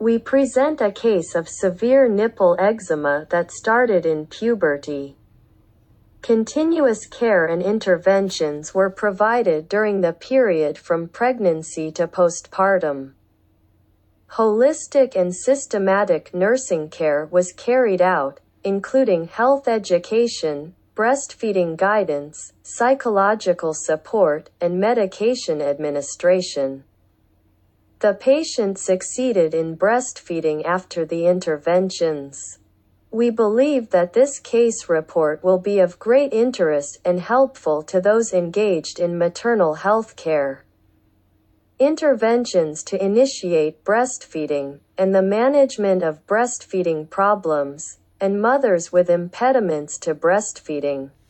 We present a case of severe nipple eczema that started in puberty. Continuous care and interventions were provided during the period from pregnancy to postpartum. Holistic and systematic nursing care was carried out, including health education, breastfeeding guidance, psychological support, and medication administration. The patient succeeded in breastfeeding after the interventions. We believe that this case report will be of great interest and helpful to those engaged in maternal health care. Interventions to initiate breastfeeding, and the management of breastfeeding problems, and mothers with impediments to breastfeeding.